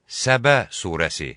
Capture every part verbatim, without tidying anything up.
Səbə surəsi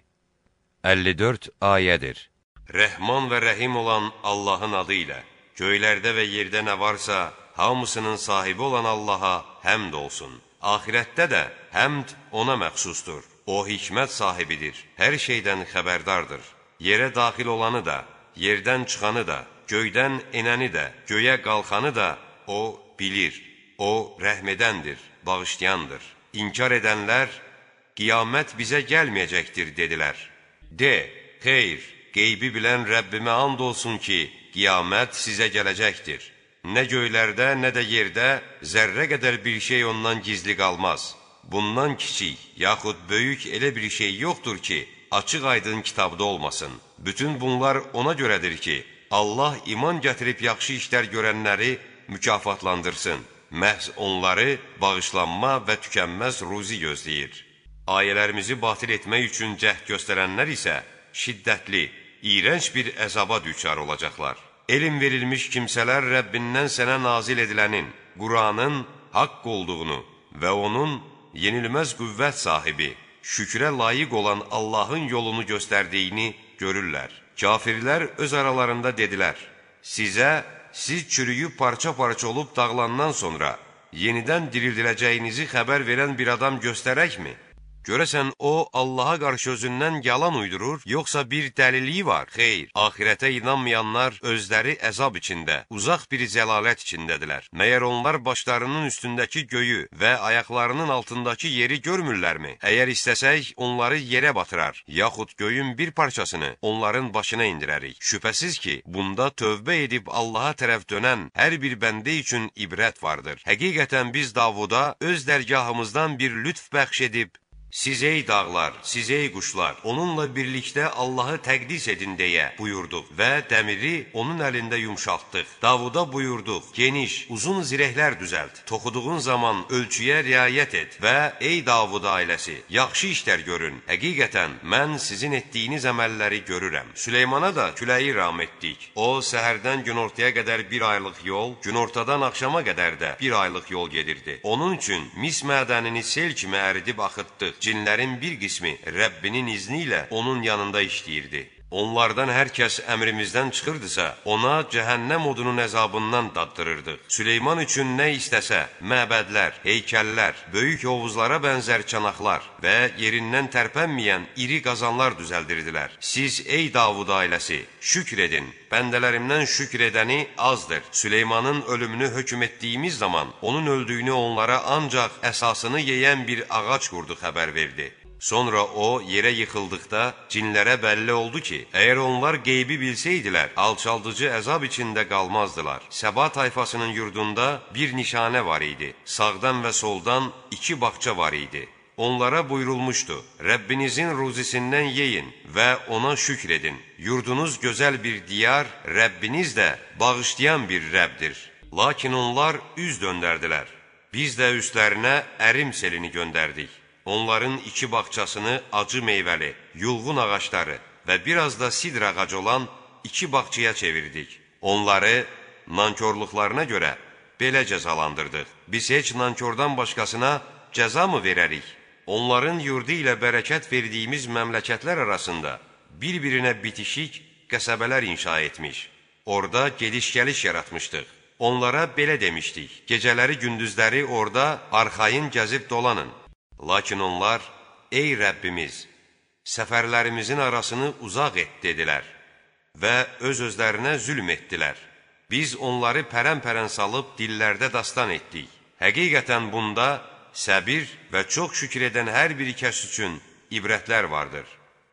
əlli dörd ayədir. Rəhman və rəhim olan Allahın adı ilə, göylərdə və yerdə nə varsa, hamısının sahibi olan Allaha həmd olsun. Ahirətdə də həmd ona məxsusdur. O hikmət sahibidir, hər şeydən xəbərdardır. Yerə daxil olanı da, yerdən çıxanı da, göydən enəni də, göyə qalxanı da O bilir. O rəhmədəndir, bağışlayandır. İnkar edənlər, qiyamət bizə gəlməyəcəkdir, dedilər. De, xeyr, qeybi bilən Rəbbimə and olsun ki, qiyamət sizə gələcəkdir. Nə göylərdə, nə də yerdə zərrə qədər bir şey ondan gizli qalmaz. Bundan kiçik, yaxud böyük elə bir şey yoxdur ki, açıq aydın kitabda olmasın. Bütün bunlar ona görədir ki, Allah iman gətirib yaxşı işlər görənləri mükafatlandırsın. Məhz onları bağışlanma və tükənməz ruzi gözləyir. Ayələrimizi batil etmək üçün cəhd göstərənlər isə şiddətli, iyrənc bir əzaba düçar olacaqlar. Elm verilmiş kimsələr Rəbbindən sənə nazil edilənin, Quranın haqq olduğunu və onun yenilməz qüvvət sahibi, şükrə layiq olan Allahın yolunu göstərdiyini görürlər. Kafirlər öz aralarında dedilər, sizə siz çürüyüb parça-parça olub dağılandan sonra yenidən dirildiləcəyinizi xəbər verən bir adam göstərəkmi? Görəsən o, Allaha qarşı özündən yalan uydurur, yoxsa bir dəliliyi var? Xeyr, ahirətə inanmayanlar özləri əzab içində, uzaq bir zəlalət içindədirlər. Məyər onlar başlarının üstündəki göyü və ayaqlarının altındakı yeri görmürlərmi? Əgər istəsək, onları yerə batırar, yaxud göyün bir parçasını onların başına indirərik. Şübhəsiz ki, bunda tövbə edib Allaha tərəf dönən hər bir bəndə üçün ibrət vardır. Həqiqətən biz Davuda öz dərgahımızdan bir lütf bəxş edib, siz ey dağlar, siz ey quşlar, onunla birlikdə Allahı təqdis edin deyə buyurduq və dəmiri onun əlində yumşaltdıq. Davuda buyurduq, geniş, uzun zirəhlər düzəlt, toxuduğun zaman ölçüyə riayət et və ey Davud ailəsi, yaxşı işlər görün. Həqiqətən, mən sizin etdiyiniz əməlləri görürəm. Süleymana da küləyi ram etdik. O, səhərdən günortaya qədər bir aylıq yol, günortadan axşama qədər də bir aylıq yol gedirdi. Onun üçün mis mədənini sel kimi əridib axıtdıq. Cinlərin bir qismi Rəbbinin izni ilə onun yanında işləyirdi. Onlardan hər kəs əmrimizdən çıxırdısa, ona cəhənnəm odunun əzabından daddırırdıq. Süleyman üçün nə istəsə, məbədlər, heykəllər, böyük hovuzlara bənzər çanaqlar və yerindən tərpənməyən iri qazanlar düzəldirdilər. Siz, ey Davud ailəsi, şükr edin, bəndələrimdən şükr edəni azdır. Süleymanın ölümünü hökm etdiyimiz zaman, onun öldüyünü onlara ancaq əsasını yeyən bir ağac qurdu xəbər verdi. Sonra o, yerə yıxıldıqda cinlərə bəlli oldu ki, əgər onlar qeybi bilsəydilər, alçaldıcı əzab içində qalmazdılar. Səba tayfasının yurdunda bir nişanə var idi. Sağdan və soldan iki bağça var idi. Onlara buyurulmuşdu, Rəbbinizin ruzisindən yeyin və ona şükr edin. Yurdunuz gözəl bir diyar, Rəbbiniz də bağışlayan bir Rəbdir. Lakin onlar üz döndərdilər. Biz də üstlərinə ərim selini göndərdik. Onların iki bağçasını acı meyvəli, yulğun ağacları və biraz da sidr ağacı olan iki bağçaya çevirdik. Onları nankorluqlarına görə belə cəzalandırdıq. Biz heç nankordan başqasına cəza mı verərik? Onların yurdu ilə bərəkət verdiyimiz məmləkətlər arasında bir-birinə bitişik qəsəbələr inşa etmiş. Orada gediş-gəliş yaratmışdıq. Onlara belə demişdik, gecələri gündüzləri orada arxayın gəzib dolanın. Lakin onlar, ey Rəbbimiz, səfərlərimizin arasını uzaq et, dedilər və öz-özlərinə zülm etdilər. Biz onları pərən-pərən salıb dillərdə dastan etdik. Həqiqətən bunda səbir və çox şükür edən hər bir kəs üçün ibrətlər vardır.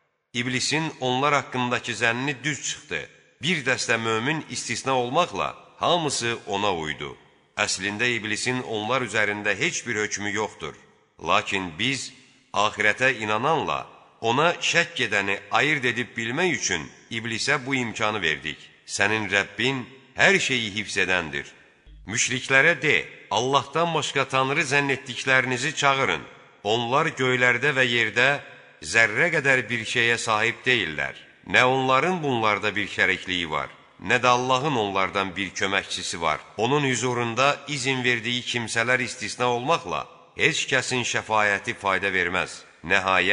İblisin onlar haqqındakı zənni düz çıxdı. Bir dəstə mömin istisna olmaqla hamısı ona uydu. Əslində iblisin onlar üzərində heç bir hökmü yoxdur. Lakin biz ahirətə inananla ona şəkk edəni ayırt edib bilmək üçün iblisə bu imkanı verdik. Sənin Rəbbin hər şeyi hifz edəndir. Müşriklərə de, Allahdan başqa tanrı zənn etdiklərinizi çağırın. Onlar göylərdə və yerdə zərrə qədər bir şeyə sahib deyirlər. Nə onların bunlarda bir şərikliyi var, nə də Allahın onlardan bir köməkçisi var. Onun hüzurunda izin verdiyi kimsələr istisna olmaqla, heç kəsin şəfayəti fayda verməz. Nəhayət,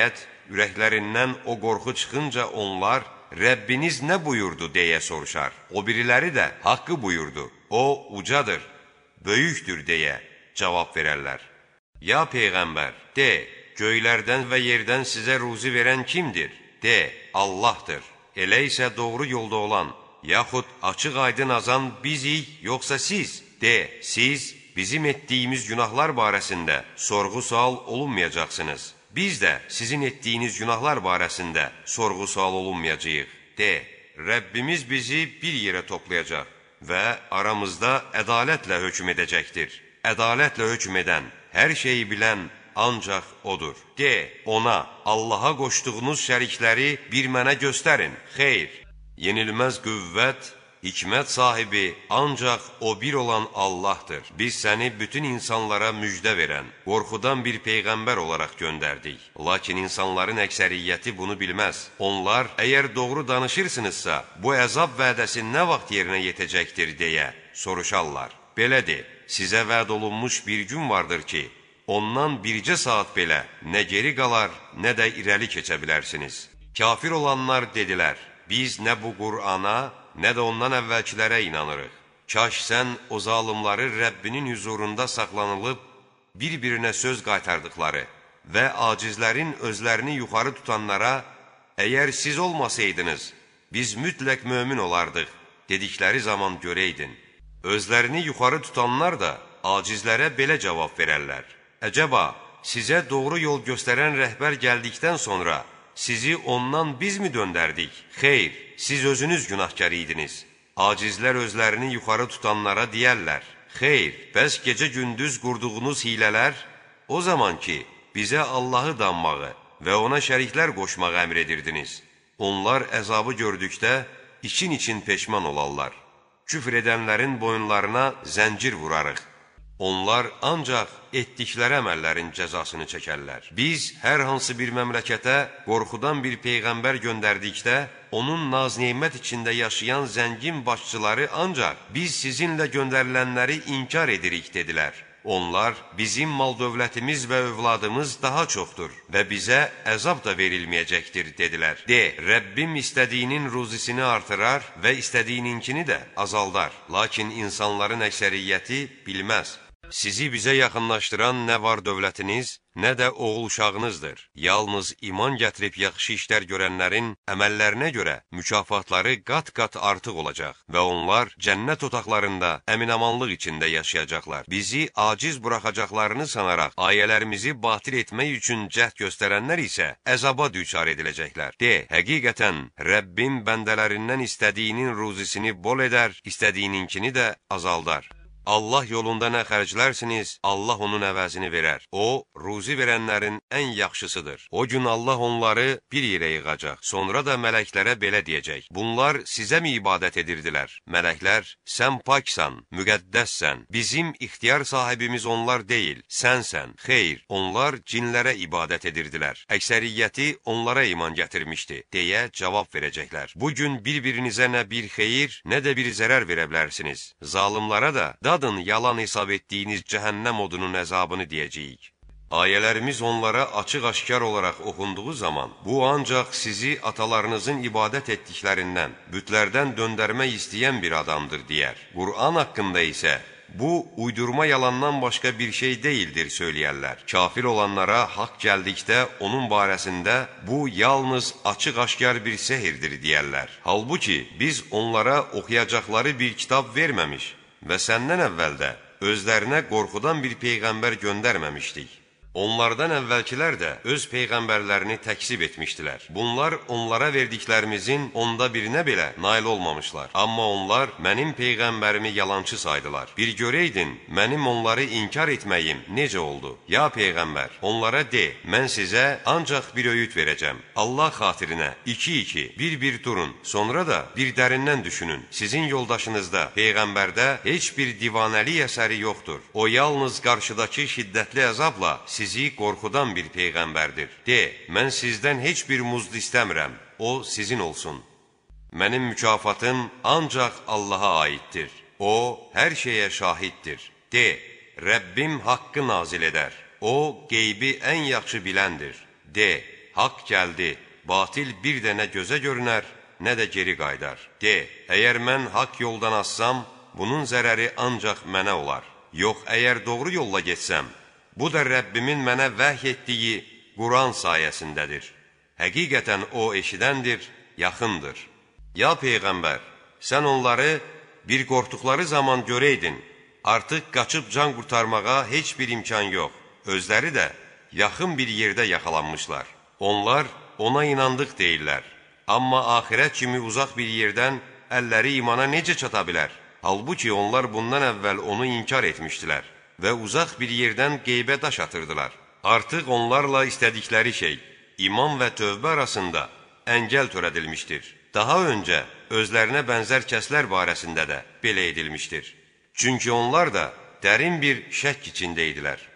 ürəklərindən o qorxu çıxınca onlar, Rəbbiniz nə buyurdu deyə soruşar. O biriləri də haqqı buyurdu, o ucadır, böyükdür deyə cavab verərlər. Ya Peyğəmbər, de, göylərdən və yerdən sizə ruzi verən kimdir? De, Allahdır. Elə isə doğru yolda olan, yaxud açıq aydın azan bizik, yoxsa siz? De, siz bizim etdiyimiz günahlar barəsində sorğu-sual olunmayacaqsınız. Biz də sizin etdiyiniz günahlar barəsində sorğu-sual olunmayacağıq. De, Rəbbimiz bizi bir yerə toplayacaq və aramızda ədalətlə hökm edəcəkdir. Ədalətlə hökm edən, hər şeyi bilən ancaq odur. De, ona, Allaha qoşduğunuz şərikləri bir mənə göstərin. Xeyr, yenilməz qüvvət, hikmət sahibi ancaq o bir olan Allahdır. Biz səni bütün insanlara müjdə verən, qorxudan bir peyğəmbər olaraq göndərdik. Lakin insanların əksəriyyəti bunu bilməz. Onlar, əgər doğru danışırsınızsa, bu əzab vədəsi nə vaxt yerinə yetəcəkdir deyə soruşarlar. Belədir, sizə vəd olunmuş bir gün vardır ki, ondan bircə saat belə nə geri qalar, nə də irəli keçə bilərsiniz. Kafir olanlar dedilər, biz nə bu Qur'ana, nə də ondan əvvəlkilərə inanırıq. Kaş sən o zalimları Rəbbinin huzurunda saxlanılıb, bir-birinə söz qaytardıqları və acizlərin özlərini yuxarı tutanlara, əgər siz olmasaydınız, biz mütləq mömin olardıq, dedikləri zaman görəydin. Özlərini yuxarı tutanlar da acizlərə belə cavab verərlər. Əcəba, sizə doğru yol göstərən rəhbər gəldikdən sonra sizi ondan biz mi döndərdik? Xeyr, siz özünüz günahkar idiniz. Acizlər özlərini yuxarı tutanlara deyərlər. Xeyr, bəs gecə-gündüz qurduğunuz hilələr, o zaman ki, bizə Allahı danmağı və ona şəriklər qoşmağı əmr edirdiniz. Onlar əzabı gördükdə için-için peşman olarlar. Küfr edənlərin boyunlarına zəncir vurarıq. Onlar ancaq etdikləri əməllərin cəzasını çəkərlər. Biz hər hansı bir məmləkətə qorxudan bir peyğəmbər göndərdikdə, onun naz-nemət içində yaşayan zəngin başçıları ancaq biz sizinlə göndərilənləri inkar edirik dedilər. Onlar, bizim mal-dövlətimiz və övladımız daha çoxdur və bizə əzab da verilməyəcəkdir dedilər. De, Rəbbim istədiyinin ruzisini artırar və istədiyininkini də azaldar. Lakin insanların əksəriyyəti bilməz. Sizi bizə yaxınlaşdıran nə var dövlətiniz, nə də oğul uşağınızdır. Yalnız iman gətirib yaxşı işlər görənlərin əməllərinə görə mükafatları qat-qat artıq olacaq və onlar cənnət otaqlarında əminamanlıq içində yaşayacaqlar. Bizi aciz buraxacaqlarını sanaraq ayələrimizi batil etmək üçün cəhd göstərənlər isə əzaba düçar ediləcəklər. De, həqiqətən Rəbbim bəndələrindən istədiyinin ruzisini bol edər, istədiyininkini də azaldar. Allah yolunda nə xərclərsiniz, Allah onun əvəzini verər. O, ruzi verənlərin ən yaxşısıdır. O gün Allah onları bir yerə yığacaq. Sonra da mələklərə belə deyəcək. Bunlar sizə mi ibadət edirdilər? Mələklər, sən paksan, müqəddəssən. Bizim ixtiyar sahibimiz onlar deyil, sənsən. Xeyr, onlar cinlərə ibadət edirdilər. Əksəriyyəti onlara iman gətirmişdi, deyə cavab verəcəklər. Bugün bir-birinizə nə bir xeyir, nə də bir zərər verə bilərsiniz. Zalimlara da, dadın yalan hesab etdiyiniz cəhənnəm odunun əzabını deyəcəyik. Ayələrimiz onlara açıq-aşkar olaraq oxunduğu zaman, bu ancaq sizi atalarınızın ibadət etdiklərindən, bütlərdən döndərmək istəyən bir adamdır, deyər. Qur'an haqqında isə, bu, uydurma yalandan başqa bir şey deyildir, söyləyərlər. Kafir olanlara haqq gəldikdə, onun barəsində, bu, yalnız açıq-aşkar bir sehirdir, deyərlər. Halbuki, biz onlara oxuyacaqları bir kitab verməmiş və səndən əvvəldə özlərinə qorxudan bir peyğəmbər göndərməmişdik. Onlardan əvvəlkilər də öz peyğəmbərlərini təksib etmişdilər. Bunlar onlara verdiklərimizin onda birinə belə nail olmamışlar. Amma onlar mənim peyğəmbərimi yalançı saydılar. Bir görəydin, mənim onları inkar etməyim necə oldu? Ya peyğəmbər, onlara de, mən sizə ancaq bir öyüd verəcəm. Allah xatirinə iki-iki, bir-bir durun. Sonra da bir dərindən düşünün. Sizin yoldaşınızda, peyğəmbərdə heç bir divanəlik əsəri yoxdur. O yalnız qarşıdakı şiddətli əzabla sizi qorxudan bir peyğəmbərdir. De, mən sizdən heç bir muzd istəmirəm, o sizin olsun. Mənim mükafatım ancaq Allaha aiddir. O, hər şeyə şahiddir. De, Rəbbim haqqı nazil edər. O, qeybi ən yaxşı biləndir. De, haqq gəldi, batil bir də nə gözə görünər, nə də geri qaydar. De, əgər mən haqq yoldan azsam, bunun zərəri ancaq mənə olar. Yox, əgər doğru yolla getsəm, bu da Rəbbimin mənə vəhy etdiyi Quran sayəsindədir. Həqiqətən o eşidəndir, yaxındır. Ya Peyğəmbər, sən onları bir qorxduqları zaman görəydin, artıq qaçıb can qurtarmağa heç bir imkan yox. Özləri də yaxın bir yerdə yaxalanmışlar. Onlar ona inandıq deyirlər. Amma axirət kimi uzaq bir yerdən əlləri imana necə çata bilər? Halbuki onlar bundan əvvəl onu inkar etmişdilər və uzaq bir yerdən qeybə daş atırdılar. Artıq onlarla istədikləri şey, iman və tövbə arasında əngəl törədilmişdir. Daha öncə özlərinə bənzər kəslər barəsində də belə edilmişdir. Çünki onlar da dərin bir şəkk içində idilər.